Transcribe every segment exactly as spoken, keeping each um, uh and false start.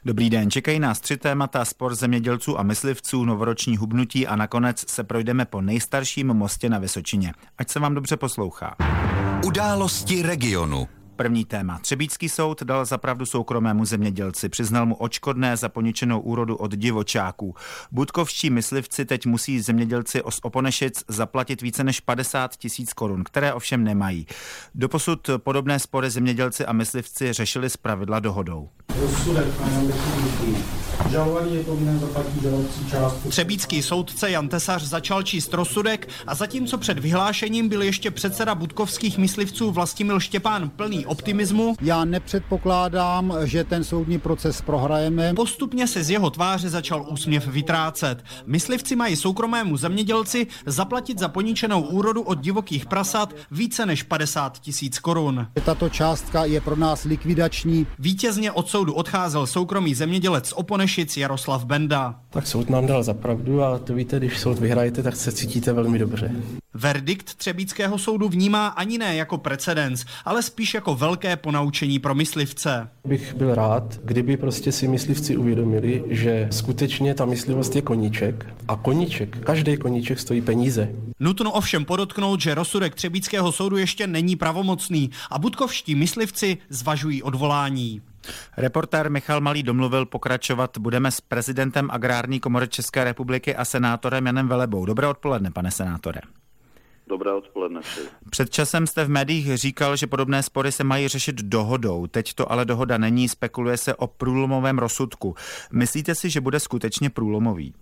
Dobrý den, čekají nás tři témata: spor zemědělců a myslivců, novoroční hubnutí a nakonec se projdeme po nejstarším mostě na Vysočině. Ať se vám dobře poslouchá. Události regionu. První téma. Třebíčský soud dal za pravdu soukromému zemědělci. Přiznal mu odškodné za poničenou úrodu od divočáků. Budkovští myslivci teď musí zemědělci z Oponešic zaplatit více než padesát tisíc korun, které ovšem nemají. Doposud podobné spory zemědělci a myslivci řešili zpravidla dohodou. Třebíčský soudce Jan Tesař začal číst rozsudek a zatímco před vyhlášením byl ještě předseda budkovských myslivců Vlastimil Štěpán plný optimismu, já nepředpokládám, že ten soudní proces prohrajeme. Postupně se z jeho tváře začal úsměv vytrácet. Myslivci mají soukromému zemědělci zaplatit za poničenou úrodu od divokých prasat více než padesát tisíc korun. Tato částka je pro nás likvidační. Vítězně od soudu odcházel soukromý zemědělec z Oponešic Jaroslav Benda. Tak soud nám dal za pravdu a to víte, když soud vyhrajete, tak se cítíte velmi dobře. Verdikt třebíčského soudu vnímá ani ne jako precedens, ale spíš jako velké ponaučení pro myslivce. Bych byl rád, kdyby prostě si myslivci uvědomili, že skutečně ta myslivost je koníček a koníček, každý koníček stojí peníze. Nutno ovšem podotknout, že rozsudek třebíčského soudu ještě není pravomocný a budkovští myslivci zvažují odvolání. Reportér Michal Malý domluvil pokračovat budeme s prezidentem Agrární komory České republiky a senátorem Janem Velebou. Dobré odpoledne, pane senátore. Dobré odpoledne. Před časem jste v médiích říkal, že podobné spory se mají řešit dohodou. Teď to ale dohoda není, spekuluje se o průlomovém rozsudku. Myslíte si, že bude skutečně průlomový?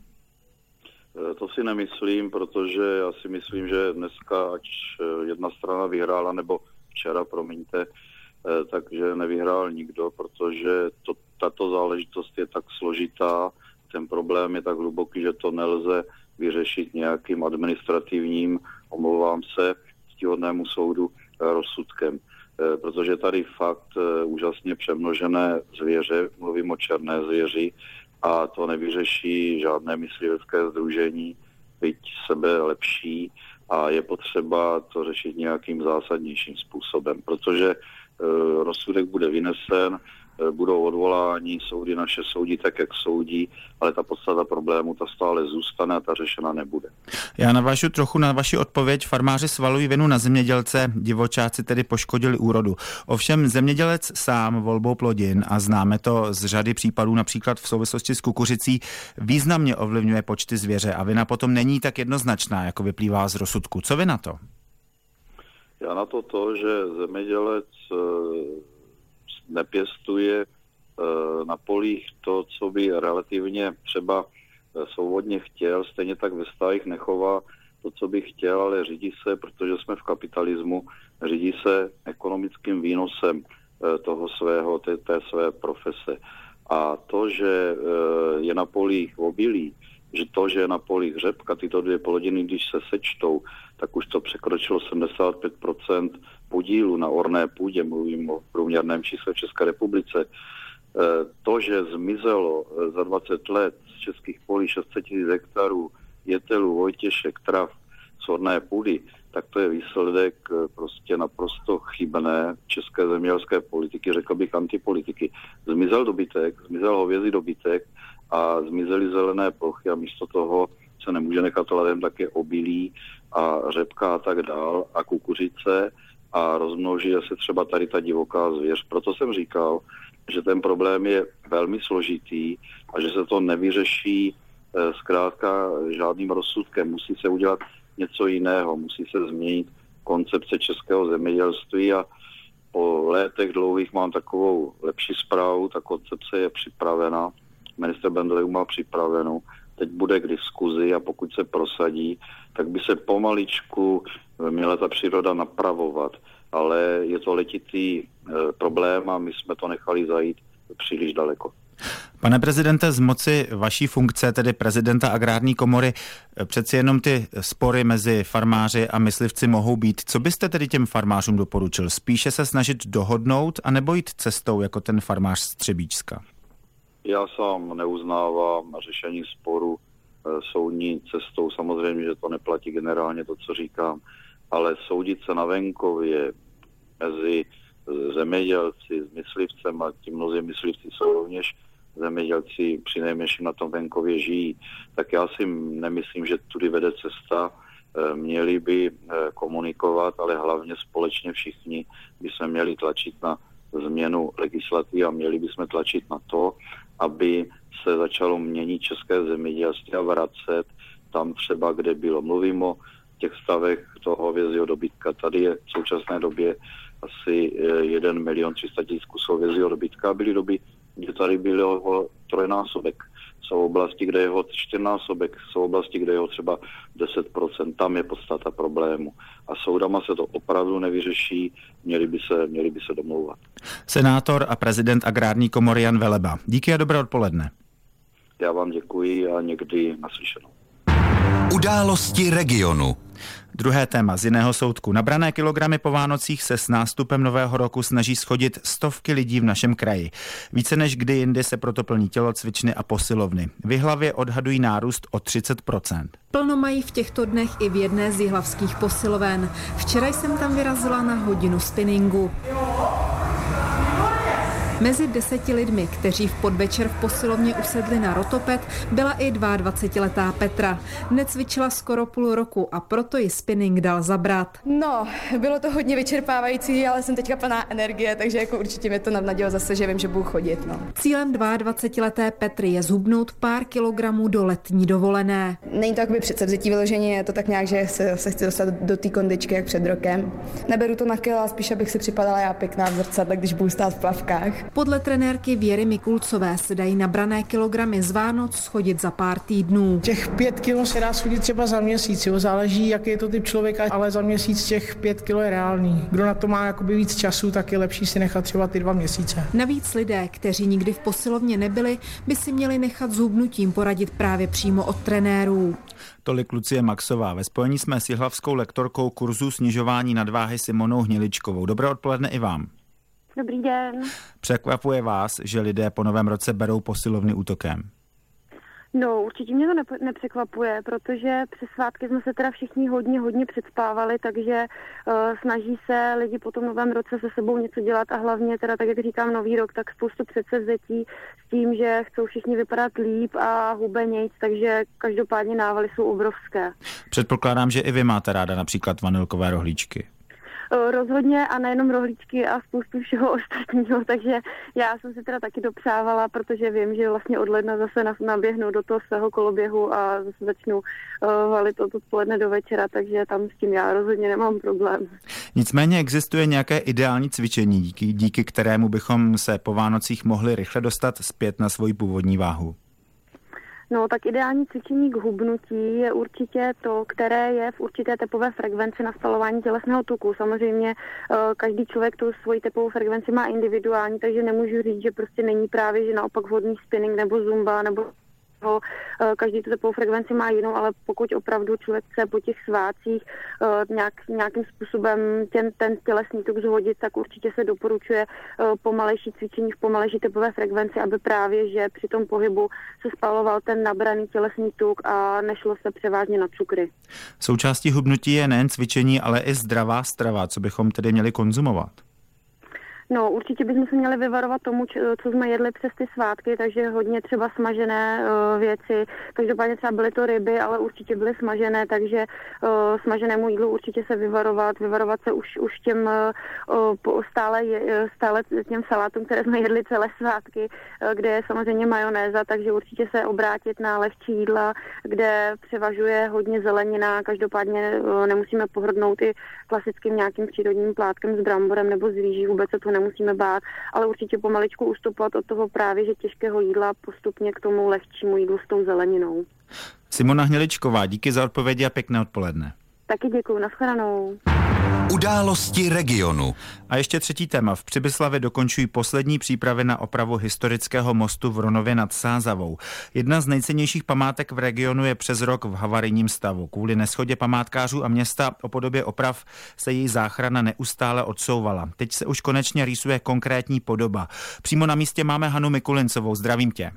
To si nemyslím, protože já si myslím, že dneska, ať jedna strana vyhrála, nebo včera, promiňte, takže nevyhrál nikdo, protože to, tato záležitost je tak složitá, ten problém je tak hluboký, že to nelze vyřešit nějakým administrativním, omlouvám se, ctihodnému soudu rozsudkem. Protože tady fakt úžasně přemnožené zvěře, mluvím o černé zvěři, a to nevyřeší žádné myslivecké sdružení, byť sebe lepší, a je potřeba to řešit nějakým zásadnějším způsobem, protože rozsudek bude vynesen, budou odvolání, soudy naše soudí tak, jak soudí, ale ta podstata problému ta stále zůstane a ta řešena nebude. Já navážu trochu na vaši odpověď. Farmáři svalují vinu na zemědělce, divočáci tedy poškodili úrodu. Ovšem zemědělec sám volbou plodin, a známe to z řady případů, například v souvislosti s kukuřicí, významně ovlivňuje počty zvěře a vina potom není tak jednoznačná, jako vyplývá z rozsudku. Co vy na to? Já na to to, že zemědělec nepěstuje na polích to, co by relativně třeba svobodně chtěl, stejně tak ve stájích nechová to, co by chtěl, ale řídí se, protože jsme v kapitalismu, řídí se ekonomickým výnosem toho svého, té, té své profese. A to, že je na polích obilí, že to, že je na polích řepka, tyto dvě plodiny, když se sečtou, tak už to překročilo sedmdesát pět procent podílu na orné půdě, mluvím o průměrném čísle v České republice. To, že zmizelo za dvacet let z českých polí šest set tisíc hektarů jetelů, vojtěšek, trav z orné půdy, tak to je výsledek prostě naprosto chybné české zemědělské politiky, řekl bych antipolitiky. Zmizel dobytek, zmizel hovězí dobytek a zmizely zelené plochy a místo toho se nemůže nechat ladem také obilí a řepka a tak dál a kukuřice a rozmnoží se třeba tady ta divoká zvěř. Proto jsem říkal, že ten problém je velmi složitý a že se to nevyřeší zkrátka žádným rozsudkem. Musí se udělat něco jiného, musí se změnit koncepce českého zemědělství a po létech dlouhých mám takovou lepší zprávu, ta koncepce je připravena, ministr Benda má připravenou, teď bude k diskuzi a pokud se prosadí, tak by se pomaličku měla ta příroda napravovat, ale je to letitý e, problém a my jsme to nechali zajít příliš daleko. Pane prezidente, z moci vaší funkce, tedy prezidenta Agrární komory, přeci jenom ty spory mezi farmáři a myslivci mohou být. Co byste tedy těm farmářům doporučil? Spíše se snažit dohodnout, anebo jít cestou jako ten farmář z Třebíčska? Já sám neuznávám řešení sporu e, soudní cestou. Samozřejmě, že to neplatí generálně to, co říkám, ale soudit se na venkově mezi zemědělci s myslivcem, a ti mnozí myslivci jsou rovněž zemědělci přinejmenším na tom venkově žijí. Tak já si nemyslím, že tudy vede cesta. Měli by komunikovat, ale hlavně společně všichni by se měli tlačit na změnu legislativy a měli bychom tlačit na to, aby se začalo měnit české zemědělství a vracet tam třeba, kde bylo. Mluvím o těch stavech toho hovězího dobytka. Tady je v současné době asi jeden milion tři sta tisíc kusů hovězího dobytka. Byly doby, kde tady bylo trojnásobek. Jsou oblasti, kde je ho čtyřnásobek, jsou oblasti, kde je ho třeba deset procent. Tam je podstata problému. A soudama se to opravdu nevyřeší, měli by se, měli by se domlouvat. Senátor a prezident Agrární komory Jan Veleba. Díky a dobré odpoledne. Já vám děkuji a někdy naslyšenou. Události regionu. Druhé téma z jiného soudku. Nabrané kilogramy po Vánocích se s nástupem nového roku snaží schodit stovky lidí v našem kraji. Více než kdy jindy se proto plní tělocvičny a posilovny. V Jihlavě odhadují nárůst o třicet procent. Plno mají v těchto dnech i v jedné z jihlavských posiloven. Včera jsem tam vyrazila na hodinu spinningu. Mezi deseti lidmi, kteří v podvečer v posilovně usedli na rotoped, byla i dvaadvacetiletá Petra. Necvičila skoro půl roku a proto ji spinning dal zabrat. No, bylo to hodně vyčerpávající, ale jsem teďka plná energie, takže jako určitě mě to navnadilo zase, že vím, že budu chodit. No. Cílem dvaadvacetileté Petry je zhubnout pár kilogramů do letní dovolené. Není to jakoby předsevzetí vyložení, je to tak nějak, že se, se chci dostat do té kondičky jak před rokem. Neberu to na kilo, spíš abych si připadala já pěkná v zrcadle, když budu stát v plavkách. Podle trenérky Věry Mikulcové se dají nabrané kilogramy z Vánoc schodit za pár týdnů. Těch pět kilo se dá schodit třeba za měsíc, jo? Záleží, jaký je to typ člověka, ale za měsíc těch pět kilo je reálný. Kdo na to má jakoby víc času, tak je lepší si nechat třeba ty dva měsíce. Navíc lidé, kteří nikdy v posilovně nebyli, by si měli nechat zhubnutím poradit právě přímo od trenérů. Tolik Lucie Maxová. Ve spojení jsme s jihlavskou lektorkou kurzu snižování nadváhy Simonou Hniličkovou. Dobré odpoledne i vám. Dobrý den. Překvapuje vás, že lidé po novém roce berou posilovny útokem? No, určitě mě to ne- nepřekvapuje, protože přes svátky jsme se teda všichni hodně, hodně předspávali, takže uh, snaží se lidi po tom novém roce se sebou něco dělat a hlavně teda, tak jak říkám, nový rok, tak spoustu předsevzetí s tím, že chcou všichni vypadat líp a hubenějc, takže každopádně návaly jsou obrovské. Předpokládám, že i vy máte ráda například vanilkové rohlíčky. Rozhodně a nejenom rohlíčky a spoustu všeho ostatního, takže já jsem si teda taky dopřávala, protože vím, že vlastně od ledna zase naběhnu do toho svého koloběhu a zase začnu uh, valit od odpoledne do večera, takže tam s tím já rozhodně nemám problém. Nicméně existuje nějaké ideální cvičení, díky, díky kterému bychom se po Vánocích mohli rychle dostat zpět na svoji původní váhu? No, tak ideální cvičení k hubnutí je určitě to, které je v určité tepové frekvenci na spalování tělesného tuku. Samozřejmě každý člověk tu svoji tepovou frekvenci má individuální, takže nemůžu říct, že prostě není právě, že naopak vhodný spinning nebo zumba nebo každý tu tepovou frekvenci má jinou, ale pokud opravdu člověk chce po těch svátcích nějak, nějakým způsobem ten, ten tělesný tuk zhodit, tak určitě se doporučuje pomalejší cvičení v pomalejší tepové frekvenci, aby právě, že při tom pohybu se spaloval ten nabraný tělesný tuk a nešlo se převážně na cukry. Součástí hubnutí je nejen cvičení, ale i zdravá strava, co bychom tedy měli konzumovat. No, určitě bychom se měli vyvarovat tomu, co jsme jedli přes ty svátky, takže hodně třeba smažené uh, věci. Každopádně třeba byly to ryby, ale určitě byly smažené, takže uh, smaženému jídlu určitě se vyvarovat, vyvarovat se už, už těm uh, stále, stále těm salátům, které jsme jedli celé svátky, uh, kde je samozřejmě majonéza, takže určitě se obrátit na lehčí jídla, kde převažuje hodně zelenina. Každopádně uh, nemusíme pohrdnout i klasickým nějakým přírodním plátkem s bramborem nebo z rýží, vůbec se to nemusíme bát, ale určitě pomaličku ustupovat od toho právě, že těžkého jídla postupně k tomu lehčímu jídlu s tou zeleninou. Simona Hniličková, díky za odpovědi a pěkné odpoledne. Taky děkuju, nashledanou. Události regionu. A ještě třetí téma. V Přibyslavě dokončují poslední přípravy na opravu historického mostu v Ronově nad Sázavou. Jedna z nejcennějších památek v regionu je přes rok v havarijním stavu. Kvůli neshodě památkářů a města o podobě oprav se její záchrana neustále odsouvala. Teď se už konečně rýsuje konkrétní podoba. Přímo na místě máme Hanu Mikulincovou. Zdravím tě.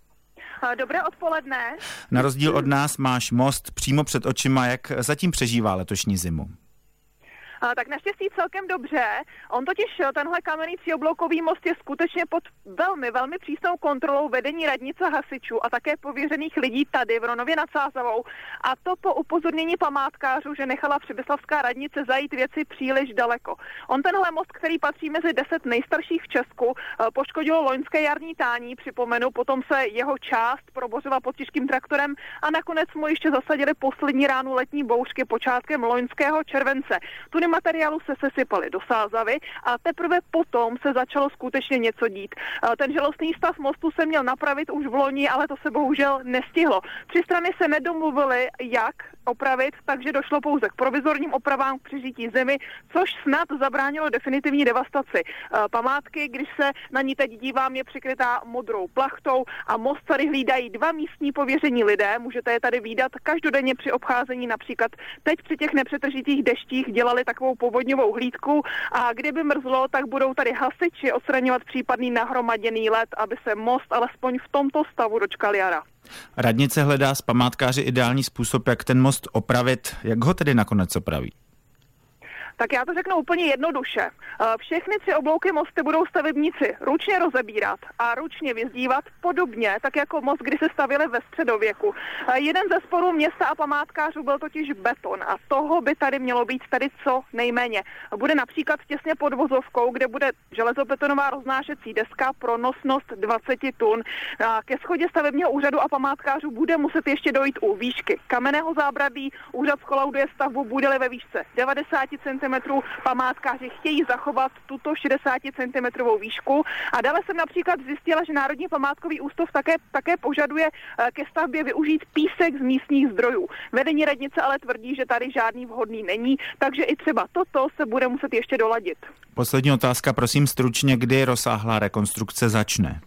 Dobré odpoledne. Na rozdíl od nás máš most přímo před očima. Jak zatím přežívá letošní zimu? A, tak naštěstí celkem dobře. On totiž, tenhle kamenný tříobloukový most je skutečně pod velmi, velmi přísnou kontrolou vedení radnice hasičů a také pověřených lidí tady v Ronově nad Sázavou. A to po upozornění památkářů, že nechala Přibyslavská radnice zajít věci příliš daleko. On tenhle most, který patří mezi deset nejstarších v Česku, poškodilo loňské jarní tání, připomenu, potom se jeho část probořila pod těžkým traktorem a nakonec mu ještě zasadili poslední ránu letní bouřky počátkem loňského července. Tuny materiálu se sesypaly do Sázavy a teprve potom se začalo skutečně něco dít. Ten žalostný stav mostu se měl napravit už v loni, ale to se bohužel nestihlo. Tři strany se nedomluvily, jak opravit, takže došlo pouze k provizorním opravám k přežití zimy, což snad zabránilo definitivní devastaci. Památky, když se na ní teď dívám, je přikrytá modrou plachtou a most tady hlídají dva místní pověření lidé. Můžete je tady vídat každodenně při obcházení, například teď při těch nepřetržitých deštích dělali takovou povodňovou hlídku a kdyby mrzlo, tak budou tady hasiči odstraňovat případný nahromaděný led, aby se most alespoň v tomto stavu dočkal jara. Radnice hledá s památkáři ideální způsob, jak ten most opravit. Jak ho tedy nakonec opraví? Tak já to řeknu úplně jednoduše. Všechny tři oblouky mosty budou stavebníci ručně rozebírat a ručně vyzdívat podobně, tak jako most, kdy se stavěli ve středověku. Jeden ze sporů města a památkářů byl totiž beton a toho by tady mělo být tady co nejméně. Bude například těsně pod vozovkou, kde bude železobetonová roznášecí deska pro nosnost dvacet tun. Ke shodě stavebního úřadu a památkářů bude muset ještě dojít u výšky kamenného zábradlí. Úřad zkolauduje stavbu, bude-li ve výšce devadesát centimetrů. Památkáři chtějí zachovat tuto šedesát centimetrů výšku a dále jsem například zjistila, že Národní památkový ústav také, také požaduje ke stavbě využít písek z místních zdrojů. Vedení radnice ale tvrdí, že tady žádný vhodný není, takže i třeba toto se bude muset ještě doladit. Poslední otázka, prosím stručně, kdy rozsáhlá rekonstrukce začne?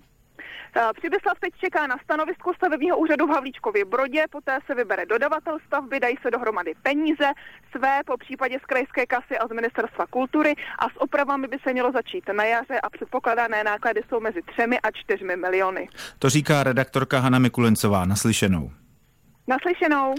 Přibyslav teď čeká na stanovisko stavebního úřadu v Havlíčkově Brodě, poté se vybere dodavatel stavby, dají se dohromady peníze, své po případě z krajské kasy a z Ministerstva kultury a s opravami by se mělo začít na jaře a předpokládané náklady jsou mezi třemi a čtyřmi miliony. To říká redaktorka Hana Mikulencová. Naslyšenou. Naslyšenou.